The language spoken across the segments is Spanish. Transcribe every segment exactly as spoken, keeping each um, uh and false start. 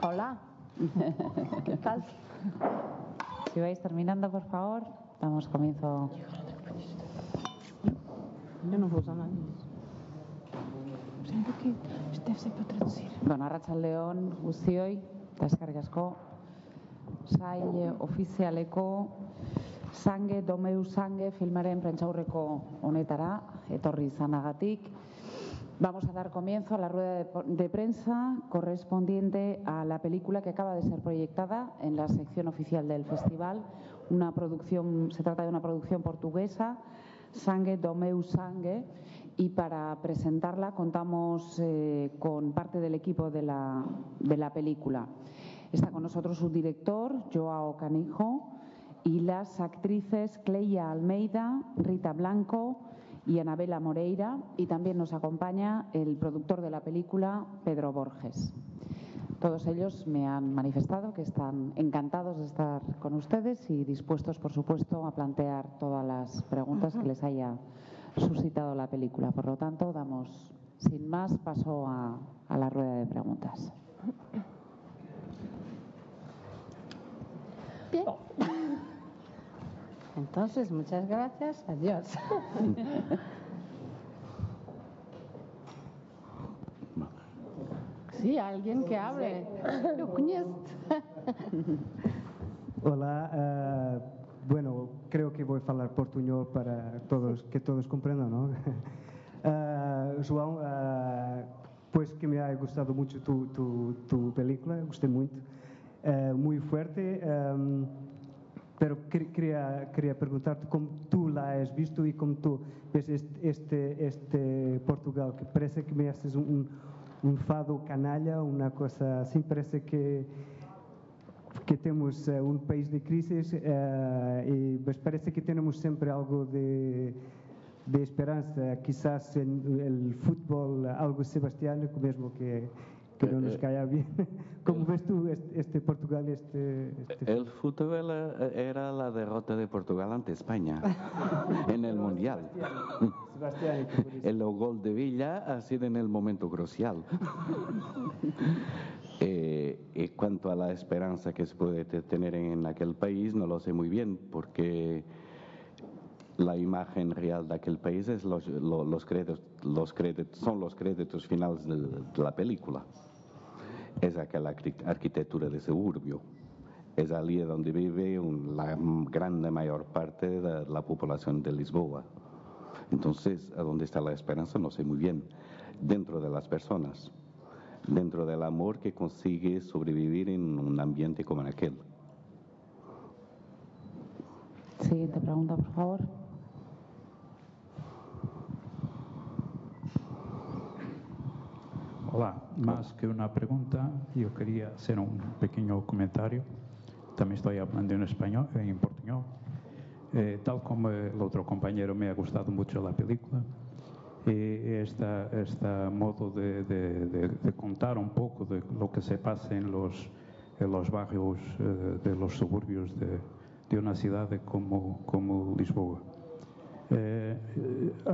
Hola. ¿Qué tal? Si vais terminando, por favor, damos comienzo. Yo no puedo nada. Este se puede traducir. Bueno, arratsaldeon guztioi, eta eskerrik asko. Sail ofizialeko Zange Domeu Zange filmaren prentsaurreko honetara etorri izanagatik. Vamos a dar comienzo a la rueda de, de prensa correspondiente a la película que acaba de ser proyectada en la sección oficial del festival. Una producción, se trata de una producción portuguesa, Zange Domeu Zange, y para presentarla contamos eh, con parte del equipo de la, de la película. Está con nosotros su director, Joao Canijo, y las actrices Cleia Almeida, Rita Blanco y Anabela Moreira, y también nos acompaña el productor de la película, Pedro Borges. Todos ellos me han manifestado que están encantados de estar con ustedes y dispuestos, por supuesto, a plantear todas las preguntas que les haya suscitado la película. Por lo tanto, damos, sin más, paso a, a la rueda de preguntas. Bien. Entonces, muchas gracias. Adiós. Sí, alguien que hable. Lo conozco. Hola, uh, bueno, creo que voy a hablar portuñol para todos, que todos comprendan, ¿no? Uh, João, uh, pues que me ha gustado mucho tu, tu, tu película, gusté mucho, uh, muy fuerte, um, pero quería, quería preguntarte cómo tú la has visto y cómo tú ves este, este, este Portugal, que parece que me haces un, un fado canalla, una cosa así, parece que que temos uh, um país de crises uh, e mas parece que temos sempre algo de, de esperança, quizás en el fútbol algo sebastiano, mesmo que, que não nos caia bien. ¿Cómo ves tú este, este Portugal? Este, este... El fútbol era la derrota de Portugal ante España en el Mundial. Sebastián, el gol de Villa ha sido en el momento crucial. Eh, en cuanto a la esperanza que se puede tener en aquel país, no lo sé muy bien, porque la imagen real de aquel país es los, los, los créditos, los créditos, son los créditos finales de, de la película. Es aquella arquitectura de suburbio. Es allí donde vive un, la gran mayor parte de la población de Lisboa. Entonces, ¿a dónde está la esperanza? No sé muy bien. Dentro de las personas. Dentro del amor que consigue sobrevivir en un ambiente como aquel. Siguiente pregunta, por favor. Hola, más que una pregunta, yo quería hacer un pequeño comentario. También estoy hablando en español, en portuñol. Eh, tal como el otro compañero, me ha gustado mucho la película. Y esta, este modo de, de, de, de contar un poco de lo que se pasa en los, en los barrios eh, de los suburbios de, de una ciudad como, como Lisboa. Eh, eh, uh,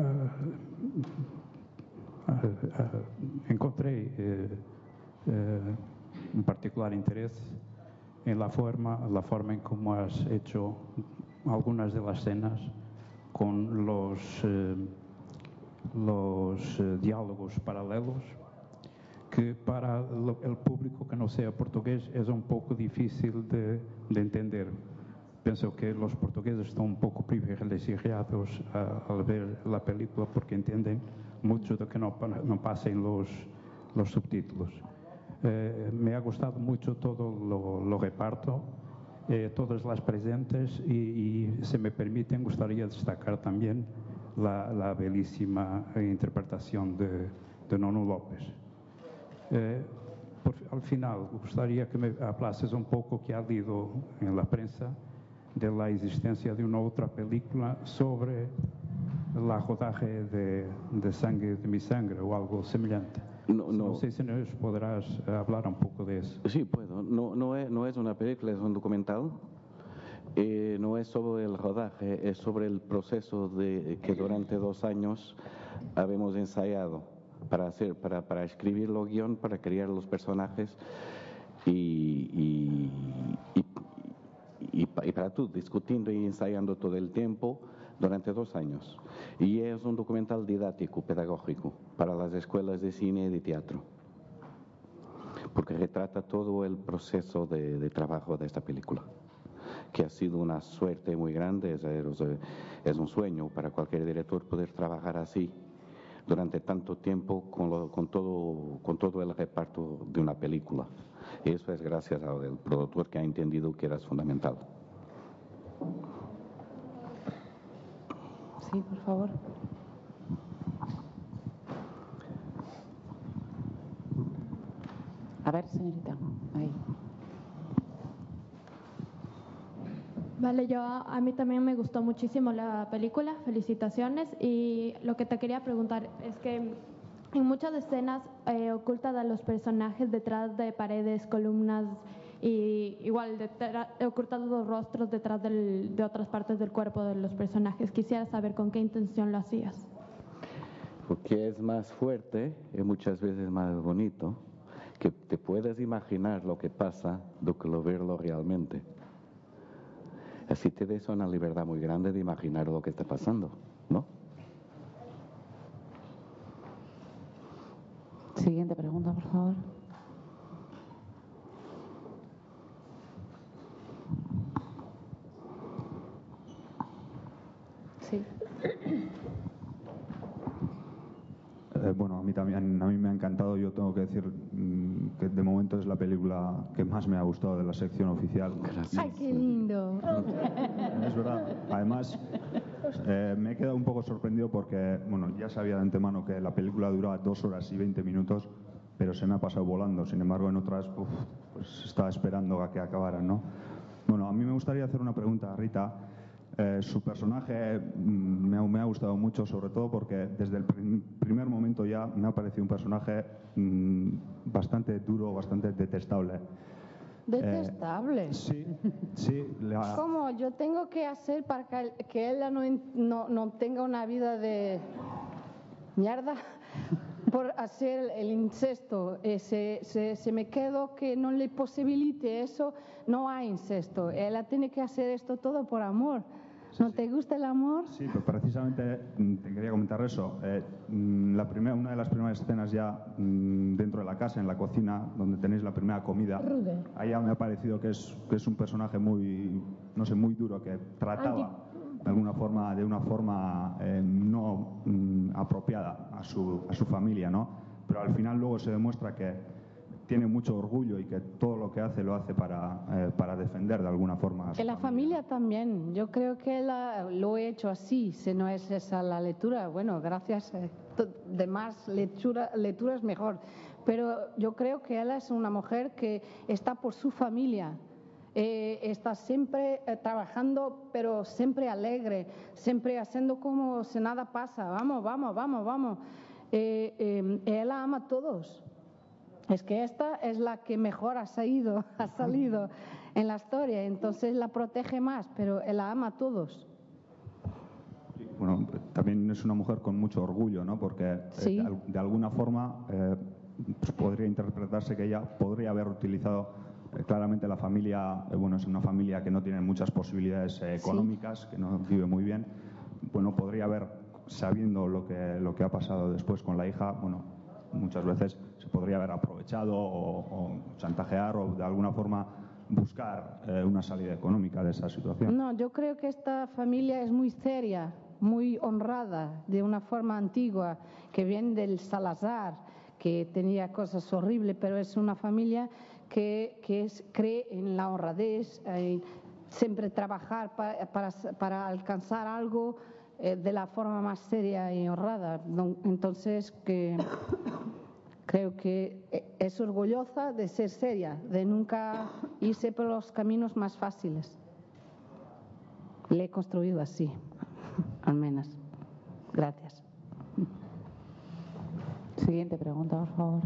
uh, uh, encontré eh, eh, un particular interés en la forma, la forma en cómo has hecho algunas de las escenas con los... Eh, los eh, diálogos paralelos, que para lo, el público que no sea portugués es un poco difícil de, de entender. Pienso que los portugueses están un poco privilegiados al ver la película porque entienden mucho de que no, no pasen los, los subtítulos. Eh, me ha gustado mucho todo lo, lo reparto, eh, todas las presentes y, y, si me permiten, gustaría destacar también La, la bellísima interpretación de, de Nuno López. Eh, por, al final, gustaría que me hablases un poco, que ha leído en la prensa, de la existencia de una otra película sobre la rodaje de, de Sangue de mi sangre o algo semejante. No, no. no sé si nos podrás hablar un poco de eso. Sí, puedo. No, no, es, no es una película, es un documental. Eh, no es sobre el rodaje, es sobre el proceso de que durante dos años habíamos ensayado para hacer, para, para escribir el guión, para crear los personajes y, y, y, y, y para tú, discutiendo y ensayando todo el tiempo durante dos años. Y es un documental didáctico, pedagógico, para las escuelas de cine y de teatro, porque retrata todo el proceso de, de trabajo de esta película, que ha sido una suerte muy grande. Es, es un sueño para cualquier director poder trabajar así durante tanto tiempo con, lo, con, todo, con todo el reparto de una película. Y eso es gracias al productor, que ha entendido que era fundamental. Sí, por favor. A ver, señorita. Ahí. Vale, yo a mí también me gustó muchísimo la película, felicitaciones. Y lo que te quería preguntar es que en muchas escenas eh, ocultan a los personajes detrás de paredes, columnas y igual detrás, ocultando los rostros detrás del, de otras partes del cuerpo de los personajes. Quisiera saber con qué intención lo hacías. Porque es más fuerte y muchas veces más bonito, que te puedes imaginar lo que pasa do que lo verlo realmente. Así te des una libertad muy grande de imaginar lo que está pasando, ¿no? Siguiente pregunta, por favor. Sí. Eh, bueno, a mí también, a mí me ha encantado. Yo tengo que decir mmm, que de momento es la película que más me ha gustado de la sección oficial. Gracias. ¡Ay, qué lindo! Es verdad. Además, eh, me he quedado un poco sorprendido porque, bueno, ya sabía de antemano que la película duraba dos horas y veinte minutos, pero se me ha pasado volando. Sin embargo, en otras, uf, pues estaba esperando a que acabaran, ¿no? Bueno, a mí me gustaría hacer una pregunta a Rita. Eh, su personaje mm, me, ha, me ha gustado mucho, sobre todo porque desde el prim, primer momento ya me ha parecido un personaje mm, bastante duro, bastante detestable. Detestable. Eh, sí, sí. La... ¿Cómo yo tengo que hacer para que, que ella no, no, no tenga una vida de mierda por hacer el incesto? Eh, se, se, se me quedó que no le posibilite eso, no hay incesto. Ella tiene que hacer esto todo por amor. ¿No te gusta el amor? Sí, pero precisamente te quería comentar eso. Eh, la primera, una de las primeras escenas ya dentro de la casa, en la cocina, donde tenéis la primera comida, Rude. ahí ya me ha parecido que es, que es un personaje muy, no sé, muy duro, que trataba Anti... de alguna forma, de una forma eh, no mm, apropiada a su, a su familia, ¿no? Pero al final luego se demuestra que tiene mucho orgullo y que todo lo que hace lo hace para, eh, para defender de alguna forma a su que la familia, familia también. Yo creo que la, lo he hecho así, si no es esa la lectura. Bueno, gracias. Eh, de más lectura, lectura es mejor. Pero yo creo que ella es una mujer que está por su familia. Eh, está siempre eh, trabajando, pero siempre alegre, siempre haciendo como si nada pasa. Vamos, vamos, vamos, vamos. Eh, eh, ella ama a todos. Es que esta es la que mejor ha salido, ha salido en la historia, entonces la protege más, pero la ama a todos. Bueno, también es una mujer con mucho orgullo, ¿no? Porque sí. eh, de, de alguna forma eh, pues podría interpretarse que ella podría haber utilizado eh, claramente la familia, eh, bueno, es una familia que no tiene muchas posibilidades eh, económicas, sí. que no vive muy bien. Bueno, podría haber, sabiendo lo que, lo que ha pasado después con la hija, bueno, muchas veces se podría haber aprovechado o, o chantajear o de alguna forma buscar eh, una salida económica de esa situación. No, yo creo que esta familia es muy seria, muy honrada, de una forma antigua, que viene del Salazar, que tenía cosas horribles, pero es una familia que, que es, cree en la honradez, en siempre trabajar pa, para, para alcanzar algo eh, de la forma más seria y honrada. Entonces, que creo que es orgullosa de ser seria, de nunca irse por los caminos más fáciles. Le he construido así, al menos. Gracias. Siguiente pregunta, por favor.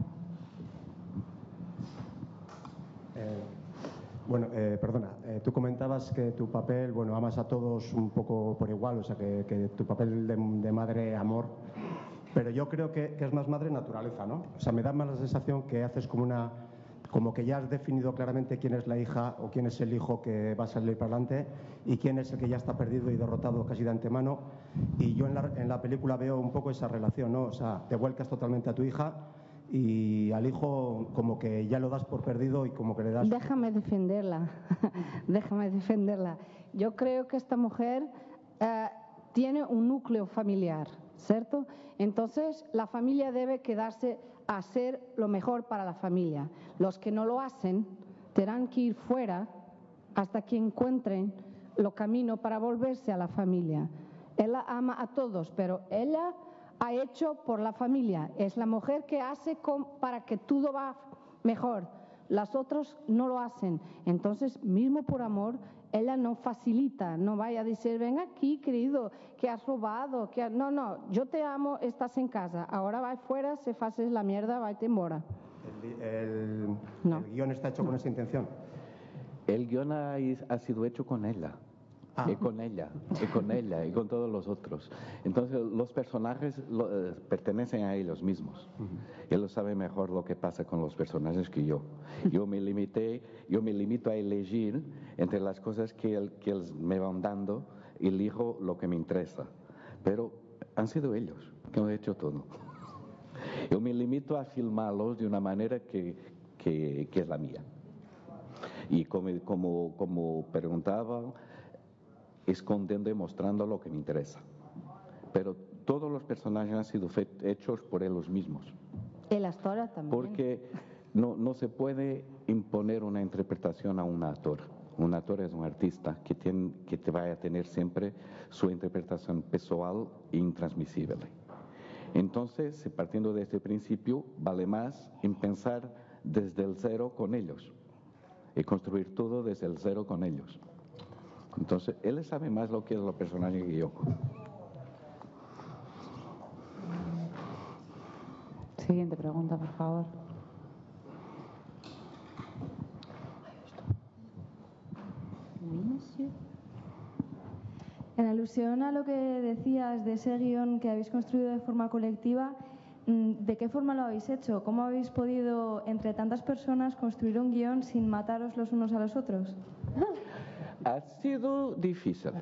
Eh, bueno, eh, perdona, eh, tú comentabas que tu papel, bueno, amas a todos un poco por igual, o sea, que, que tu papel de, de madre amor, pero yo creo que, que es más madre naturaleza, ¿no? O sea, me da más la sensación que haces como una, como que ya has definido claramente quién es la hija o quién es el hijo que va a salir para adelante y quién es el que ya está perdido y derrotado casi de antemano. Y yo en la, en la película veo un poco esa relación, ¿no? O sea, te vuelcas totalmente a tu hija y al hijo como que ya lo das por perdido y como que le das... Déjame defenderla, déjame defenderla. Yo creo que esta mujer eh, tiene un núcleo familiar, ¿cierto? Entonces, la familia debe quedarse a hacer lo mejor para la familia. Los que no lo hacen tendrán que ir fuera hasta que encuentren el camino para volverse a la familia. Ella ama a todos, pero ella ha hecho por la familia. Es la mujer que hace con, para que todo va mejor. Las otras no lo hacen. Entonces, mismo por amor, ella no facilita, no vaya a decir, ven aquí, querido, que has robado, que ha... no, no, yo te amo, estás en casa, ahora va fuera, se haces la mierda, vete embora. El, el, no. el guión está hecho no. con esa intención. El guión ha, ha sido hecho con ella. Ah. Y con ella, y con ella, y con todos los otros. Entonces, los personajes lo, eh, pertenecen a ellos mismos. Uh-huh. Él sabe mejor lo que pasa con los personajes que yo. Yo me limité, yo me limito a elegir entre las cosas que, él, que ellos me van dando, elijo lo que me interesa. Pero han sido ellos que han hecho todo. Yo me limito a filmarlos de una manera que, que, que es la mía. Y como, como, como preguntaba, escondiendo y mostrando lo que me interesa. Pero todos los personajes han sido hechos por ellos mismos. Y la historia también. Porque no, no se puede imponer una interpretación a un actor. Un actor es un artista que, tiene, que te va a tener siempre su interpretación personal e intransmisible. Entonces, partiendo de este principio, vale más en pensar desde el cero con ellos y construir todo desde el cero con ellos. Entonces, él sabe más lo que es los personajes que yo. Siguiente pregunta, por favor. En alusión a lo que decías de ese guión que habéis construido de forma colectiva, ¿de qué forma lo habéis hecho? ¿Cómo habéis podido, entre tantas personas, construir un guión sin mataros los unos a los otros? Ha sido difícil,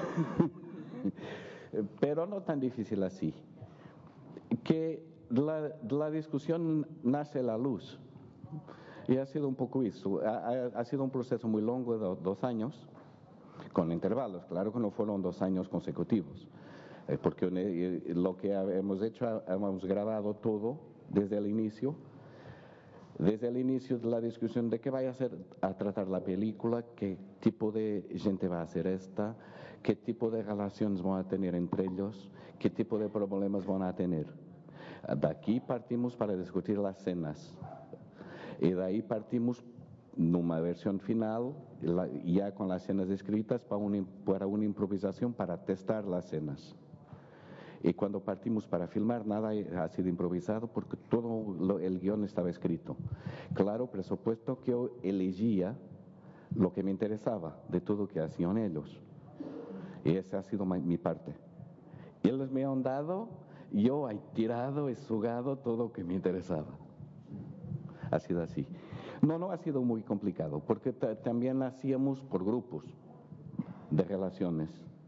pero no tan difícil así. Que la, la discusión nace a la luz. Y ha sido un poco eso. Ha, ha sido un proceso muy largo de dos años, con intervalos. Claro que no fueron dos años consecutivos, porque lo que hemos hecho, hemos grabado todo desde el inicio. Desde el inicio de la discusión de qué vaya a ser a tratar la película, qué tipo de gente va a hacer esta, qué tipo de relaciones van a tener entre ellos, qué tipo de problemas van a tener. De aquí partimos para discutir las escenas. Y de ahí partimos en una versión final, ya con las escenas escritas, para una, para una improvisación para testar las escenas. Y cuando partimos para filmar, nada ha sido improvisado porque todo lo, el guión estaba escrito. Claro, presupuesto que yo elegía lo que me interesaba de todo lo que hacían ellos. Y esa ha sido mi, mi parte. Ellos me han dado, yo he tirado, he sugado todo lo que me interesaba. Ha sido así. No, no ha sido muy complicado porque también hacíamos por grupos de relaciones.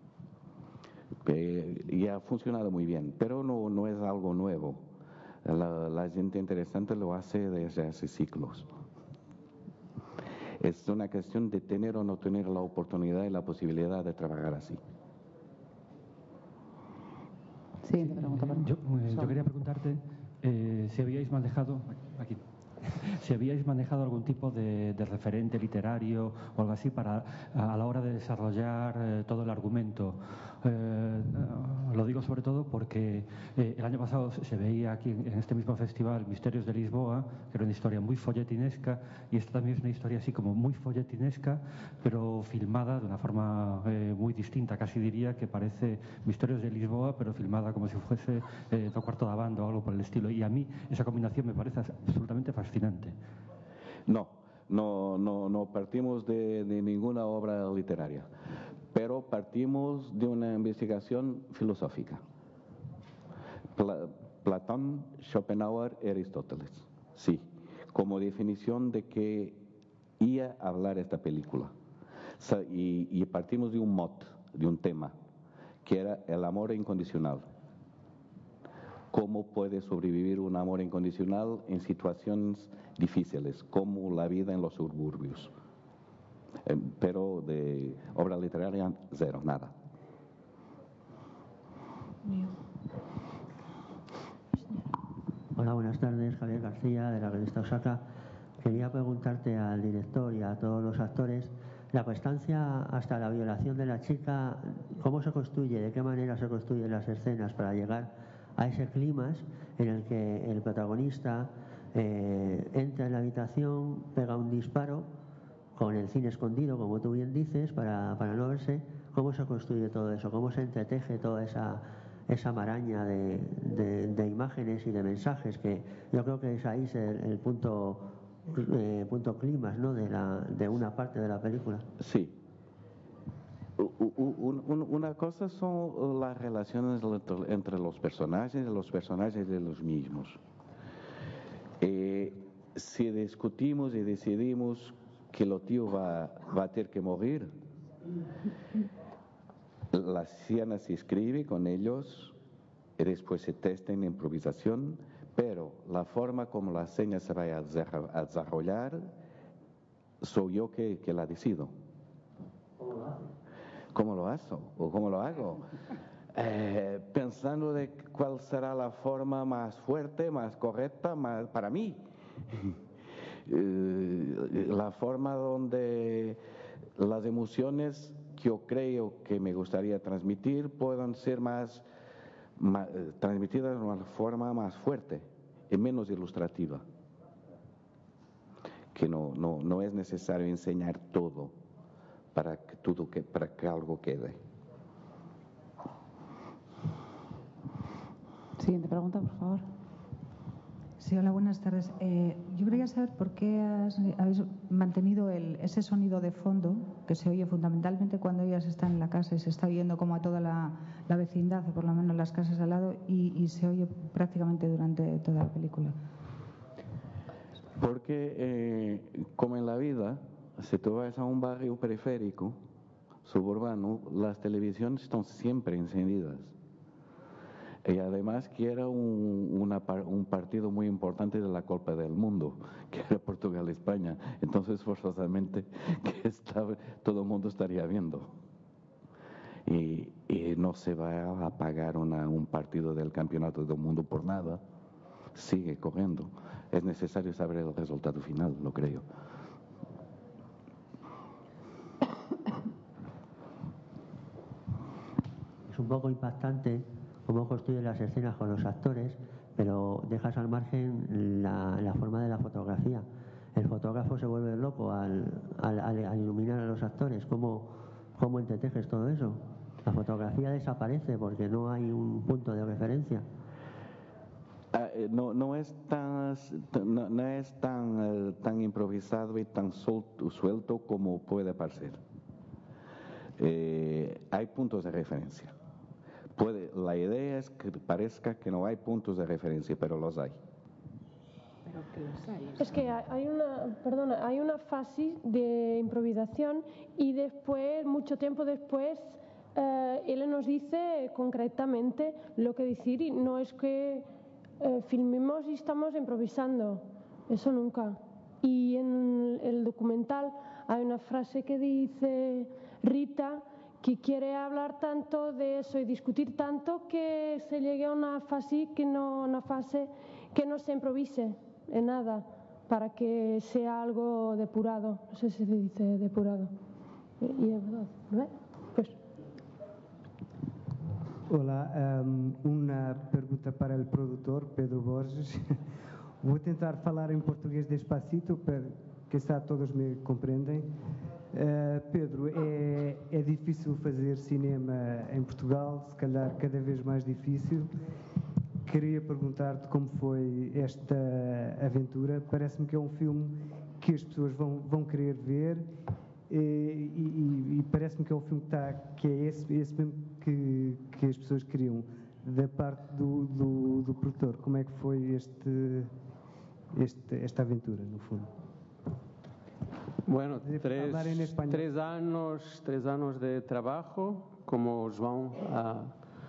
Eh, y ha funcionado muy bien, pero no, no es algo nuevo. La, la gente interesante lo hace desde hace siglos. Es una cuestión de tener o no tener la oportunidad y la posibilidad de trabajar así. Siguiente pregunta. Yo, eh, yo quería preguntarte eh, si habíais manejado aquí. Si habíais manejado algún tipo de, de referente literario o algo así para a la hora de desarrollar eh, todo el argumento. Eh, lo digo sobre todo porque eh, el año pasado se veía aquí en este mismo festival Misterios de Lisboa, que era una historia muy folletinesca, y esta también es una historia así como muy folletinesca, pero filmada de una forma eh, muy distinta, casi diría que parece Misterios de Lisboa, pero filmada como si fuese eh, do cuarto da banda o algo por el estilo. Y a mí esa combinación me parece absolutamente fascinante. No, no, no, no partimos de, de ninguna obra literaria, pero partimos de una investigación filosófica. Pla, Platón, Schopenhauer y Aristóteles, sí, como definición de que iba a hablar esta película. Y, y partimos de un mot, de un tema, que era el amor incondicional. ¿Cómo puede sobrevivir un amor incondicional en situaciones difíciles, como la vida en los suburbios? Eh, pero de obra literaria, cero, nada. Hola, buenas tardes. Javier García, de la revista Osaka. Quería preguntarte al director y a todos los actores, la constancia hasta la violación de la chica, ¿cómo se construye? ¿De qué manera se construyen las escenas para llegar a ese clímax en el que el protagonista eh, entra en la habitación, pega un disparo con el cine escondido, como tú bien dices, para, para no verse? ¿Cómo se construye todo eso? ¿Cómo se entreteje toda esa, esa maraña de, de, de imágenes y de mensajes? Que yo creo que es ahí el, el punto, eh, punto clímax, ¿no?, de, la, de una parte de la película. Sí. Una cosa son las relaciones entre los personajes, los personajes de los mismos. Eh, si discutimos y decidimos que el tío va, va a tener que morir, la escena se escribe con ellos y después se testa en improvisación, pero la forma como la escena se va a desarrollar soy yo que, que la decido. ¿Cómo lo hago? ¿O cómo lo hago? Eh, pensando de cuál será la forma más fuerte, más correcta, más para mí. eh, la forma donde las emociones que yo creo que me gustaría transmitir puedan ser más, más eh, transmitidas de una forma más fuerte y menos ilustrativa. Que no, no, no es necesario enseñar todo para que, todo que, para que algo quede. Siguiente pregunta, por favor. Sí, hola, buenas tardes. Eh, yo quería saber por qué has, habéis mantenido el, ese sonido de fondo que se oye fundamentalmente cuando ellas están en la casa y se está oyendo como a toda la, la vecindad, o por lo menos las casas al lado, y, y se oye prácticamente durante toda la película. Porque, eh, como en la vida, si tú vas a un barrio periférico, suburbano, las televisiones están siempre encendidas. Y además que era un, una, un partido muy importante de la Copa del Mundo, que era Portugal-España. Entonces, forzosamente, que estaba, todo el mundo estaría viendo. Y, y no se va a apagar una, un partido del Campeonato del Mundo por nada. Sigue corriendo. Es necesario saber el resultado final, lo creo. Es un poco impactante cómo construyen las escenas con los actores, pero dejas al margen la, la forma de la fotografía. El fotógrafo se vuelve loco al, al, al iluminar a los actores. ¿Cómo, cómo entretejes todo eso? La fotografía desaparece porque no hay un punto de referencia. Ah, no, no es tan, no, no es tan, uh, tan improvisado y tan suelto, suelto como puede parecer. Eh, hay puntos de referencia. Puede, la idea es que parezca que no hay puntos de referencia, pero los hay. Pero que los hay. Es que hay una, perdona, hay una fase de improvisación y después, mucho tiempo después, eh, él nos dice concretamente lo que decir y no es que eh, filmemos y estamos improvisando, eso nunca. Y en el documental hay una frase que dice Rita, que quiere hablar tanto de eso y discutir tanto que se llegue a una fase que no, una fase que no se improvise en nada, para que sea algo depurado. No sé si se dice depurado. Y es verdad, ¿no? Pues. Hola, um, uma pergunta para o produtor, Pedro Borges. Vou tentar falar em português despacito, para que está todos me compreendem. Uh, Pedro, é, é difícil fazer cinema em Portugal, se calhar cada vez mais difícil. Queria perguntar-te como foi esta aventura. Parece-me que é um filme que as pessoas vão, vão querer ver e, e, e parece-me que é um filme que, está, que é esse, esse mesmo que, que as pessoas queriam. Da parte do, do, do produtor, como é que foi este, este, esta aventura, no fundo. Bueno, tres, tres años, tres años de trabajo, como João, ah,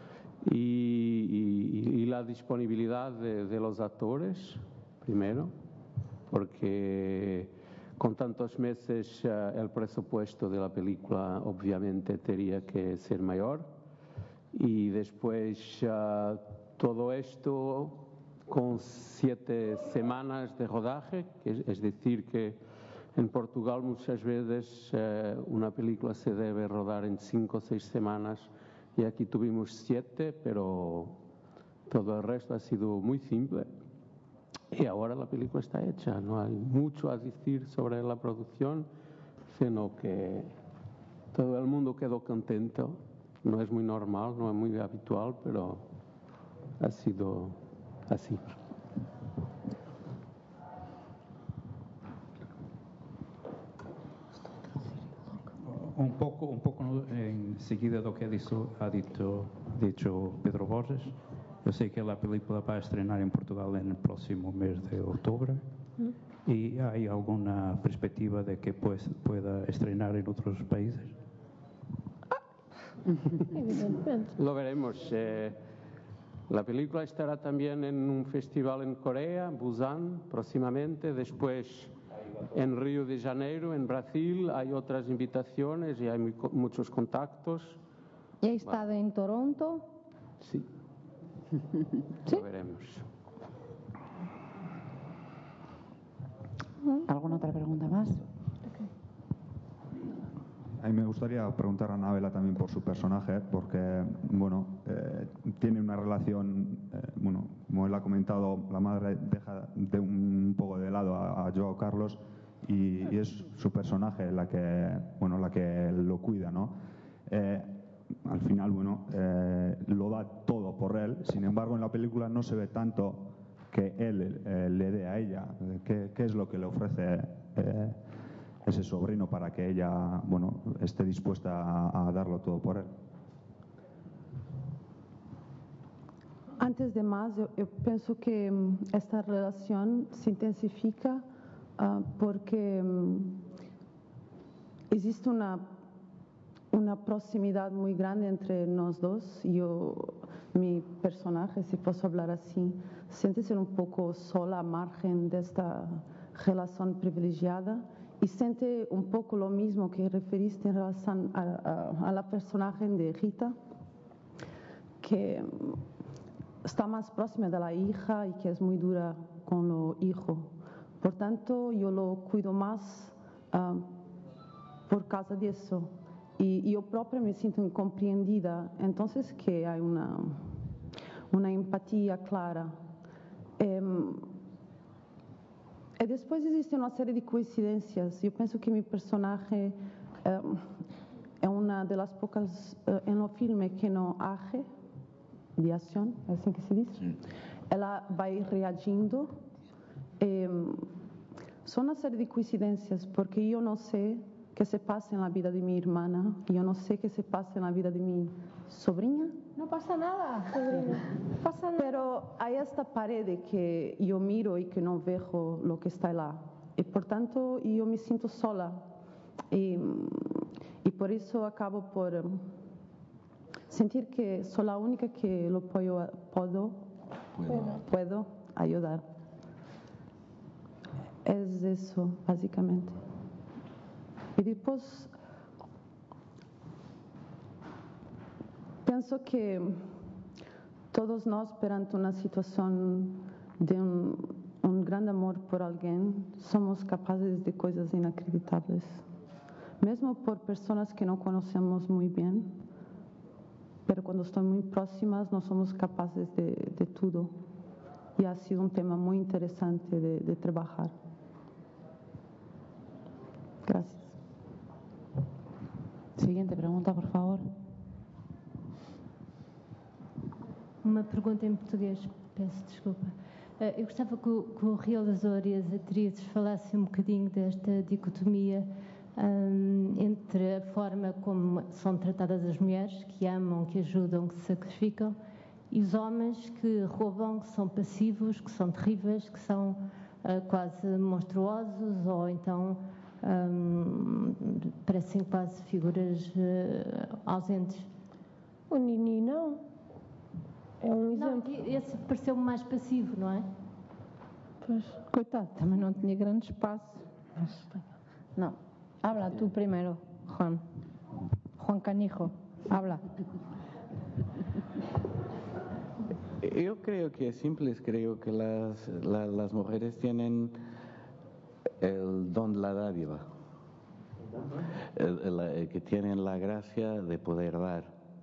y, y, y la disponibilidad de, de los actores, primero, porque con tantos meses uh, el presupuesto de la película obviamente tenía que ser mayor, y después uh, todo esto con siete semanas de rodaje, que es, es decir que en Portugal muchas veces uh, una película se debe rodar en cinco o seis semanas, y aquí tuvimos siete, pero todo el resto ha sido muy simple. Y ahora la película está hecha, no hay mucho a decir sobre la producción, sino que todo el mundo quedó contento. No es muy normal, no es muy habitual, pero ha sido así. Un poco, un poco enseguida lo que ha dicho, ha dicho, dicho Pedro Borges. Eu sei que a película vai estrenar em Portugal no próximo mês de outubro. ¿Mm? ¿Y hay alguna perspectiva de que pues, pueda estrenar en otros países? Lo veremos. Eh, la película estará también en un festival en Corea, Busan, próximamente. Después en Río de Janeiro, en Brasil. Hay otras invitaciones y hay muy, muchos contactos. ¿Y ha estado en Toronto? Sí. ¿Sí? Lo veremos. ¿Alguna otra pregunta más? A mí me gustaría preguntar a Anabela también por su personaje, porque, bueno, eh, tiene una relación, eh, bueno, como él ha comentado, la madre deja de un, un poco de lado a, a João Carlos y, y es su personaje la que, bueno, la que lo cuida, ¿no? Eh, al final, bueno, eh, lo da todo por él. Sin embargo, en la película no se ve tanto que él eh, le dé a ella. ¿Qué, qué es lo que le ofrece eh, ese sobrino para que ella, bueno, esté dispuesta a, a darlo todo por él? Antes de más, yo, yo pienso que um, esta relación se intensifica uh, porque um, existe una una proximidad muy grande entre nos dos. Yo, mi personaje, si puedo hablar así, siente ser un poco sola a margen de esta relación privilegiada y siente un poco lo mismo que referiste en relación a, a, a la personaje de Rita, que está más próxima de la hija y que es muy dura con los hijos. Por tanto, yo lo cuido más uh, por causa de eso. Y yo propia me siento incomprendida, entonces que hay una, una empatía clara. Eh, y después existe una serie de coincidencias. Yo pienso que mi personaje eh, es una de las pocas eh, en los filmes que no hace de acción, es así que se dice. Sí. Ella va a ir reagiendo. Eh, son una serie de coincidencias porque yo no sé que se pasa en la vida de mi hermana, yo no sé qué se pasa en la vida de mi sobrina. No pasa nada, sobrina. No pasa nada. Pero hay esta pared que yo miro y que no veo lo que está lá. Y por tanto, yo me siento sola. Y, y por eso acabo por sentir que soy la única que lo puedo, puedo, puedo. puedo ayudar. Es eso, básicamente. Y después, pienso que todos nós, perante una situación de un, un gran amor por alguien, somos capaces de cosas inacreditables. Mesmo por personas que no conocemos muy bien, pero cuando están muy próximas no somos capaces de, de todo. Y ha sido un tema muy interesante de, de trabajar. Gracias. Siguiente pregunta, por favor. Uma pergunta em português, peço desculpa. Eu gostava que o, que o realizador e as atrizes falassem um bocadinho desta dicotomia um, entre a forma como são tratadas as mulheres, que amam, que ajudam, que se sacrificam, e os homens que roubam, que são passivos, que são terríveis, que são uh, quase monstruosos ou então um, parecem quase figuras uh, ausentes. O Nini não. É um exemplo. Não, esse pareceu-me mais passivo, não é? Pois, coitado, também não tinha grande espaço. Mas, não. Habla tú primero, Juan. Juan Canijo, habla. Yo creo que es simple, creo que las, la, las mujeres tienen el don, la dádiva, el, el, el que tienen la gracia de poder dar.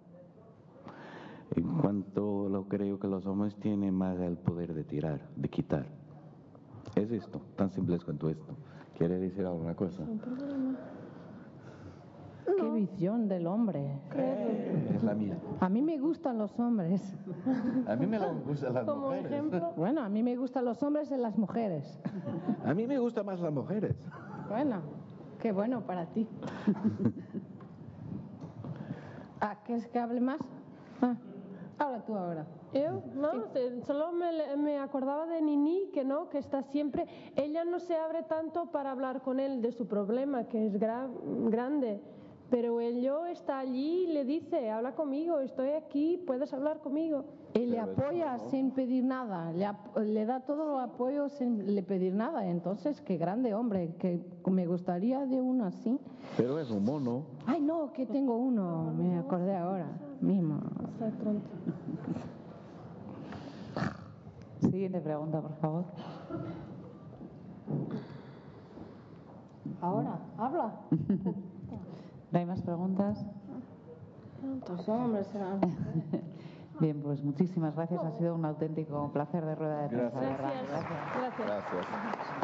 En cuanto lo creo que los hombres tienen más el poder de tirar, de quitar. Es esto, tan simple es cuanto esto. ¿Quiere decir alguna cosa? Qué visión del hombre. Es la mía. A mí me gustan los hombres. A mí me gustan las Como mujeres. ejemplo. Bueno, a mí me gustan los hombres en las mujeres. A mí me gustan más las mujeres. Bueno, qué bueno para ti. Ah, ¿quieres que hable más? Ah, habla tú ahora. Yo, no, sí. Solo me, me acordaba de Nini, que no, que está siempre, ella no se abre tanto para hablar con él de su problema, que es gra, grande, pero él está allí y le dice, habla conmigo, estoy aquí, puedes hablar conmigo. Y le apoya sin pedir nada, le, le da todo el apoyo sin le pedir nada. Entonces, qué grande hombre, que me gustaría de uno así. Pero es un mono. Ay, no, que tengo uno, me acordé ahora mismo. Siguiente pregunta, por favor. Ahora, habla. ¿No hay más preguntas? Los hombres serán. Bien, pues muchísimas gracias. Ha sido un auténtico placer de rueda de prensa. Gracias. Gracias. Gracias. Gracias.